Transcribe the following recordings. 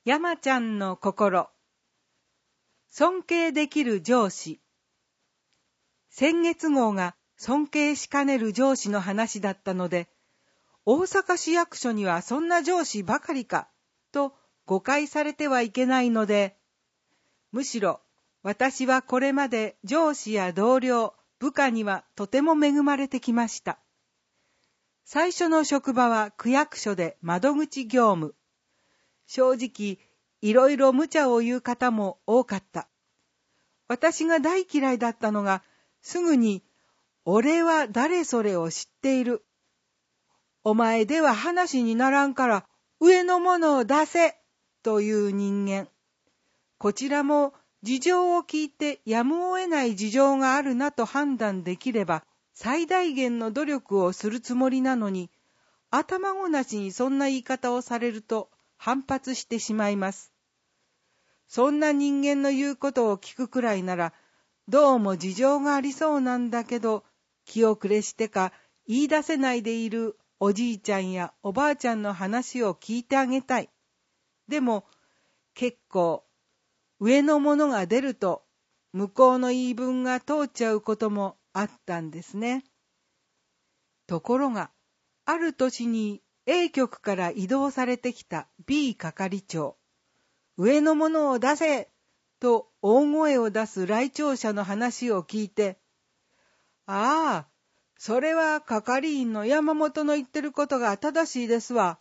山ちゃんの心。尊敬できる上司。先月号が尊敬しかねる上司の話だったので、大阪市役所にはそんな上司ばかりか、と誤解されてはいけないので、むしろ私はこれまで上司や同僚、部下にはとても恵まれてきました。最初の職場は区役所で窓口業務。正直、いろいろ無茶を言う方も多かった。私が大嫌いだったのが、すぐに、俺は誰それを知っている。お前では話にならんから、上のものを出せという人間。こちらも事情を聞いてやむを得ない事情があるなと判断できれば、最大限の努力をするつもりなのに、頭ごなしにそんな言い方をされると反発してしまいます。そんな人間の言うことを聞くくらいなら、どうも事情がありそうなんだけど、気遅れしてか言い出せないでいるおじいちゃんやおばあちゃんの話を聞いてあげたい。でも、結構、上のものが出ると、向こうの言い分が通っちゃうこともあったんですね。ところが、ある年に A 局から異動されてきた B 係長。上のものを出せと大声を出す来庁者の話を聞いて、ああ、それは係員の山本の言ってることが正しいですわ。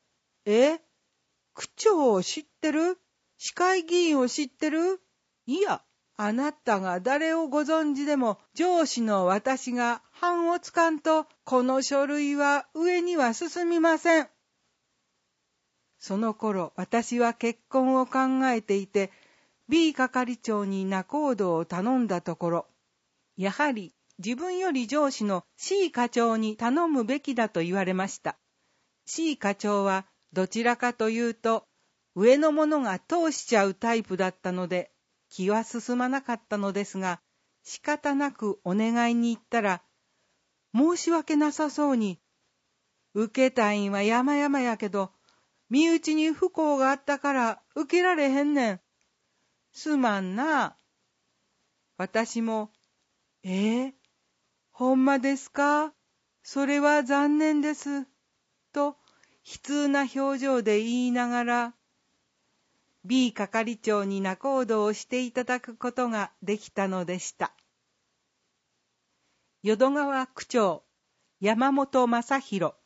区長を知ってる？市会議員を知ってる？いや、あなたが誰をご存知でも上司の私が判をつかんと、この書類は上には進みません。その頃、私は結婚を考えていて、B 係長に仲人を頼んだところ、やはり自分より上司の C 課長に頼むべきだと言われました。C 課長はどちらかというと、上の者が通しちゃうタイプだったので、気は進まなかったのですが、仕方なくお願いに行ったら、申し訳なさそうに、受けたいんは山々やけど、身内に不幸があったから受けられへんねん。すまんな。私も、ほんまですか？それは残念です。と、悲痛な表情で言いながら、B 係長に仲人をしていただくことができたのでした。淀川区長、山本正弘。